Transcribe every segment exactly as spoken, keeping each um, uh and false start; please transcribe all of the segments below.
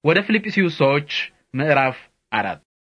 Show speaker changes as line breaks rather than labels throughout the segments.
ወደ ፊልጵስዩስ ሰዎች ምዕራፍ አራት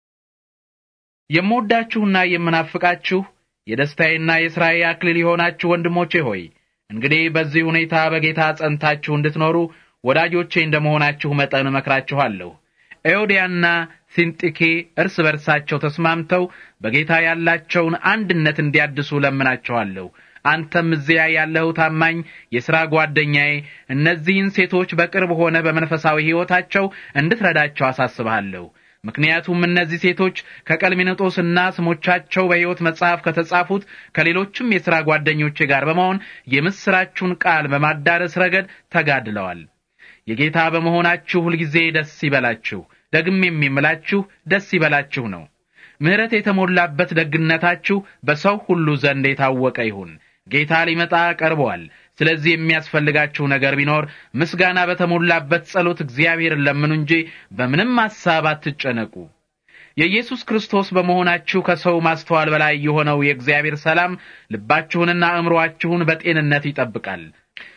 የምወዳችሁና የምናፍቃችሁ የደስታዬና የሥራዬ አክሊል የሆናችሁ ወንድሞቼ ሆይ እንግዲህ በዚህ ሁኔታ በጌታ ጸንታችሁ እንድትኖሩ ወዳጆቼ እንደመሆናችሁ መጠን እመክራችኋለሁ። ኤዎድያና ሲንጢኬ እርስ በርሳቸው ተስማምተው በጌታ ያላቸውን አንድነት እንዲያድሱ ለምናቸዋለሁ። አንተም እዚያ ያለኸው ታማኝ የሥራ ጓደኛዬ እነዚህን ሴቶች በቅርብ ሆነ በመንፈሳዊ ሕይወታቸው እንድትረዳቸው አሳስብሃለሁ። ምክንያቱም እነዚህ ሴቶች ከቀልሜንጦስና ስሞቻቸው በሕይወት መጽሐፍ ከተጻፉት ከሌሎችም የሥራ ጓደኞቼ ጋር በመሆን የምሥራቹን ቃል በማዳረስ ረገድ ተጋድለዋል። የጌታ በመሆናችሁ ሁልጊዜ ደስ ይበላችሁ። ደግሜም የምላችሁ ደስ ይበላችሁ ነው። ምሕረት የተሞላበት ደግነታችሁ በሰው ሁሉ ዘንድ የታወቀ ይሁን። ጌታ ሊመጣ ቀርቧል። ስለዚህ የሚያስፈልጋችሁ ነገር ቢኖር ምስጋና በተሞላበት ጸሎት እግዚአብሔርን ለምኑ እንጂ በምንም ሐሳብ አትጨነቁ። የኢየሱስ ክርስቶስ በመሆናችሁ ከሰው ማስተዋል በላይ የሆነው የእግዚአብሔር ሰላም ልባችሁንና አእምሮአችሁን በጤንነት ይጠብቃል።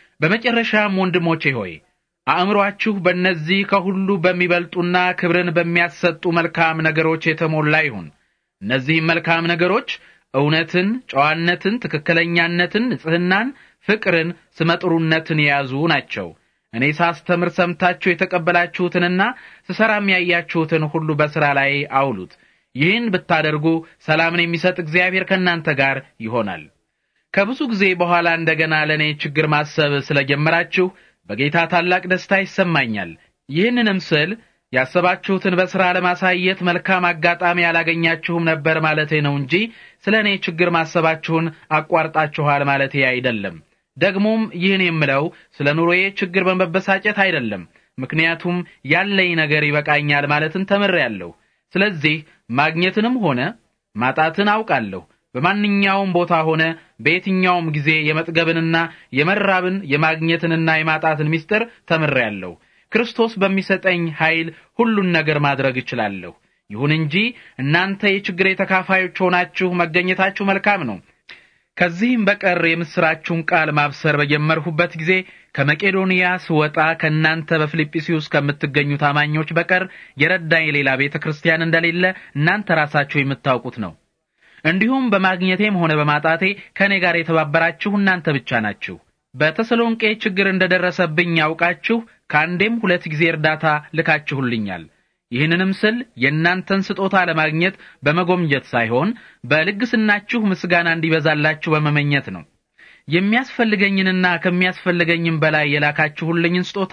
በመጨረሻም ወንድሞቼ ሆይ አእምሮአችሁ በእነዚህ ከሁሉ በሚበልጡና ክብርን በሚያሰጡ መልካም ነገሮች የተሞላ ይሁን። እነዚህ መልካም ነገሮች እውነትን፣ ጨዋነትን፣ ትክክለኛነትን፣ ንጽሕናን፣ ፍቅርን፣ ስመጥሩነትን የያዙ ናቸው። እኔ ሳስተምር ሰምታችሁ የተቀበላችሁትንና ስሰራም ያያችሁትን ሁሉ በሥራ ላይ አውሉት። ይህን ብታደርጉ ሰላምን የሚሰጥ እግዚአብሔር ከእናንተ ጋር ይሆናል። ከብዙ ጊዜ በኋላ እንደገና ለእኔ ችግር ማሰብ ስለጀመራችሁ በጌታ ታላቅ ደስታ ይሰማኛል። ይህንንም ስል ያሰባችሁትን በሥራ ለማሳየት መልካም አጋጣሚ ያላገኛችሁም ነበር ማለቴ ነው እንጂ ስለ እኔ ችግር ማሰባችሁን አቋርጣችኋል ማለቴ አይደለም። ደግሞም ይህን የምለው ስለ ኑሮዬ ችግር በመበሳጨት አይደለም። ምክንያቱም ያለኝ ነገር ይበቃኛል ማለትን ተምሬያለሁ። ስለዚህ ማግኘትንም ሆነ ማጣትን አውቃለሁ። በማንኛውም ቦታ ሆነ በየትኛውም ጊዜ የመጥገብንና የመራብን የማግኘትንና የማጣትን ምስጢር ተምሬያለሁ። ክርስቶስ በሚሰጠኝ ኃይል ሁሉን ነገር ማድረግ እችላለሁ። ይሁን እንጂ እናንተ የችግሬ ተካፋዮች ሆናችሁ መገኘታችሁ መልካም ነው። ከዚህም በቀር የምሥራችሁን ቃል ማብሰር በጀመርሁበት ጊዜ ከመቄዶንያ ስወጣ ከእናንተ በፊልጵስዩስ ከምትገኙ ታማኞች በቀር የረዳኝ ሌላ ቤተ ክርስቲያን እንደሌለ እናንተ ራሳችሁ የምታውቁት ነው። እንዲሁም በማግኘቴም ሆነ በማጣቴ ከኔ ጋር የተባበራችሁ እናንተ ብቻ ናችሁ። በተሰሎንቄ ችግር እንደደረሰብኝ ያውቃችሁ ከአንዴም ሁለት ጊዜ እርዳታ ልካችሁልኛል። ይህንንም ስል የእናንተን ስጦታ ለማግኘት በመጎምጀት ሳይሆን በልግስናችሁ ምስጋና እንዲበዛላችሁ በመመኘት ነው። የሚያስፈልገኝንና ከሚያስፈልገኝም በላይ የላካችሁልኝን ስጦታ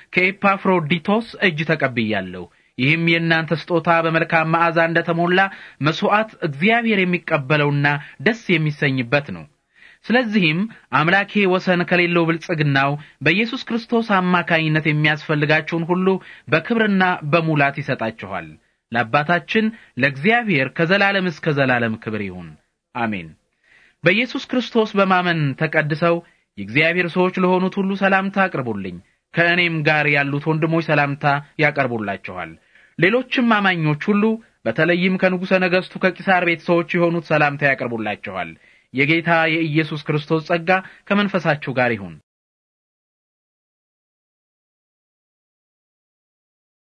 ከኤፓፍሮዲቶስ እጅ ተቀብያለሁ። ይህም የእናንተ ስጦታ በመልካም መዓዛ እንደተሞላ መስዋዕት እግዚአብሔር የሚቀበለውና ደስ የሚሰኝበት ነው። ስለዚህም አምላኬ ወሰን ከሌለው ብልጽግናው በኢየሱስ ክርስቶስ አማካኝነት የሚያስፈልጋችሁን ሁሉ በክብርና በሙላት ይሰጣችኋል። ለአባታችን ለእግዚአብሔር ከዘላለም እስከ ዘላለም ክብር ይሁን፣ አሜን። በኢየሱስ ክርስቶስ በማመን ተቀድሰው የእግዚአብሔር ሰዎች ለሆኑት ሁሉ ሰላምታ አቅርቡልኝ። ከእኔም ጋር ያሉት ወንድሞች ሰላምታ ያቀርቡላችኋል። ሌሎችም አማኞች ሁሉ በተለይም ከንጉሠ ነገሥቱ ከቂሳር ቤተ ሰዎች የሆኑት ሰላምታ ያቀርቡላችኋል። የጌታ የኢየሱስ ክርስቶስ ጸጋ ከመንፈሳችሁ ጋር ይሁን።